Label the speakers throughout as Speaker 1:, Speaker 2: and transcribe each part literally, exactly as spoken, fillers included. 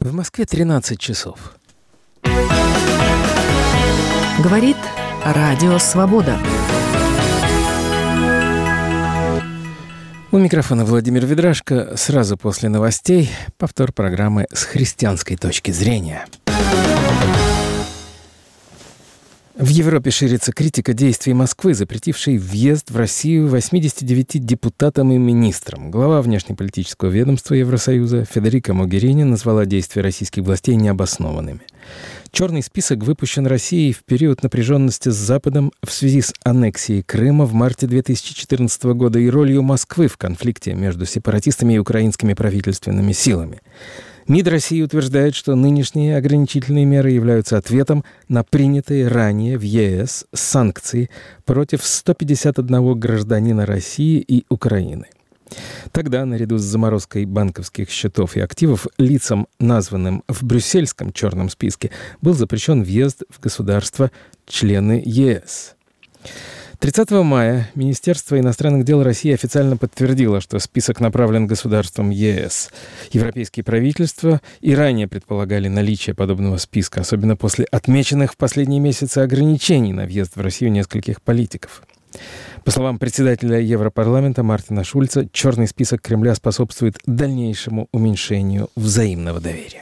Speaker 1: В Москве тринадцать часов.
Speaker 2: Говорит Радио Свобода.
Speaker 1: У микрофона Владимир Ведрашко. Сразу после новостей повтор программы «С христианской точки зрения». В Европе ширится критика действий Москвы, запретившей въезд в Россию восьмидесяти девяти депутатам и министрам. Глава внешнеполитического ведомства Евросоюза Федерико Могерини назвала действия российских властей необоснованными. Черный список выпущен Россией в период напряженности с Западом в связи с аннексией Крыма в марте две тысячи четырнадцатого года и ролью Москвы в конфликте между сепаратистами и украинскими правительственными силами. МИД России утверждает, что нынешние ограничительные меры являются ответом на принятые ранее в ЕС санкции против ста пятидесяти одного гражданина России и Украины. Тогда, наряду с заморозкой банковских счетов и активов, лицам, названным в брюссельском черном списке, был запрещен въезд в государства-члены ЕС. тридцатого мая Министерство иностранных дел России официально подтвердило, что список направлен государствам ЕС. Европейские правительства и ранее предполагали наличие подобного списка, особенно после отмеченных в последние месяцы ограничений на въезд в Россию нескольких политиков. По словам председателя Европарламента Мартина Шульца, черный список Кремля способствует дальнейшему уменьшению взаимного доверия.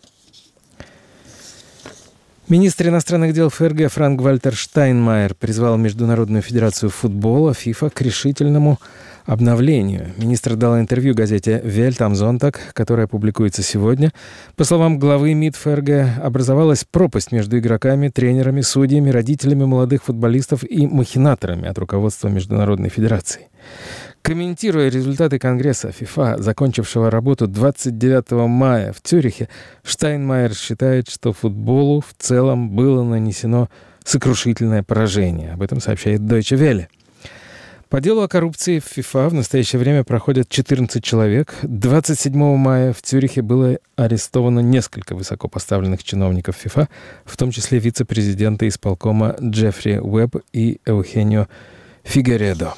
Speaker 1: Министр иностранных дел ФРГ Франк-Вальтер Штайнмайер призвал Международную федерацию футбола ФИФА к решительному обновлению. Министр дал интервью газете «Welt am Sonntag», которая публикуется сегодня. По словам главы МИД ФРГ, образовалась пропасть между игроками, тренерами, судьями, родителями молодых футболистов и махинаторами от руководства Международной федерации. Комментируя результаты Конгресса ФИФА, закончившего работу двадцать девятого мая в Цюрихе, Штайнмайер считает, что футболу в целом было нанесено сокрушительное поражение. Об этом сообщает Deutsche Welle. По делу о коррупции в ФИФА в настоящее время проходят четырнадцать человек. двадцать седьмого мая в Цюрихе было арестовано несколько высокопоставленных чиновников ФИФА, в том числе вице-президента исполкома Джеффри Уэбб и Эухенио Фигередо.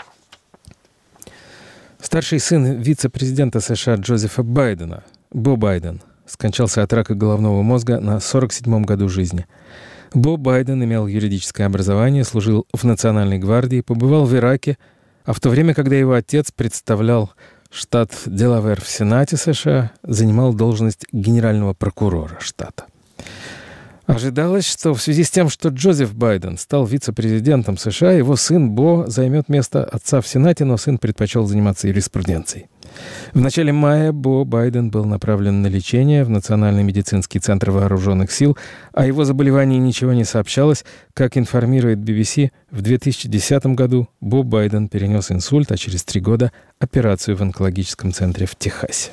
Speaker 1: Старший сын вице-президента США Джозефа Байдена, Бо Байден, скончался от рака головного мозга на сорок седьмом году жизни. Бо Байден имел юридическое образование, служил в Национальной гвардии, побывал в Ираке, а в то время, когда его отец представлял штат Делавэр в Сенате США, занимал должность генерального прокурора штата. Ожидалось, что в связи с тем, что Джозеф Байден стал вице-президентом США, его сын Бо займет место отца в Сенате, но сын предпочел заниматься юриспруденцией. В начале мая Бо Байден был направлен на лечение в Национальный медицинский центр вооруженных сил. О его заболевании ничего не сообщалось. Как информирует би би си, в две тысячи десятом году Бо Байден перенес инсульт, а через три года – операцию в онкологическом центре в Техасе.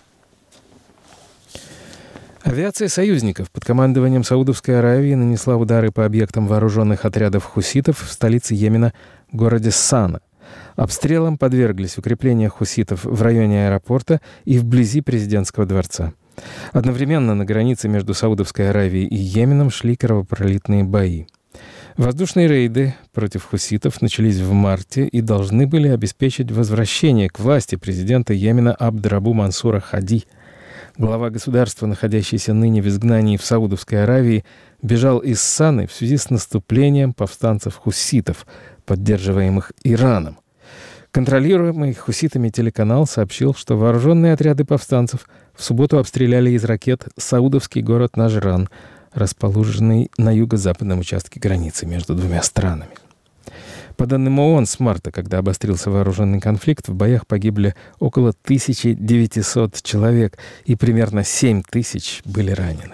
Speaker 1: Авиация союзников под командованием Саудовской Аравии нанесла удары по объектам вооруженных отрядов хуситов в столице Йемена, городе Сана. Обстрелам подверглись укрепления хуситов в районе аэропорта и вблизи президентского дворца. Одновременно на границе между Саудовской Аравией и Йеменом шли кровопролитные бои. Воздушные рейды против хуситов начались в марте и должны были обеспечить возвращение к власти президента Йемена Абд-Рабу Мансура Хади. Глава государства, находящийся ныне в изгнании в Саудовской Аравии, бежал из Саны в связи с наступлением повстанцев-хусситов, поддерживаемых Ираном. Контролируемый хуситами телеканал сообщил, что вооруженные отряды повстанцев в субботу обстреляли из ракет саудовский город Нажран, расположенный на юго-западном участке границы между двумя странами. По данным ООН, с марта, когда обострился вооруженный конфликт, в боях погибли около тысячи девятисот человек и примерно семь тысяч были ранены.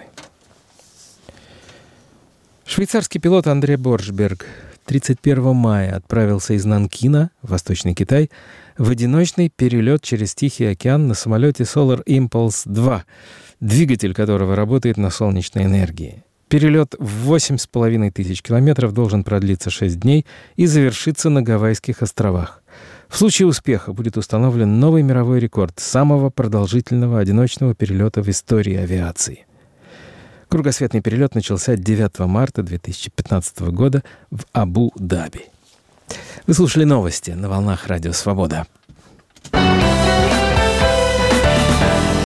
Speaker 1: Швейцарский пилот Андре Боршберг тридцать первого мая отправился из Нанкина, Восточный Китай, в одиночный перелет через Тихий океан на самолете Solar Impulse два, двигатель которого работает на солнечной энергии. Перелет в восемь с половиной тысяч километров должен продлиться шесть дней и завершиться на Гавайских островах. В случае успеха будет установлен новый мировой рекорд самого продолжительного одиночного перелета в истории авиации. Кругосветный перелет начался девятого марта две тысячи пятнадцатого года в Абу-Даби. Вы слушали новости на волнах Радио Свобода.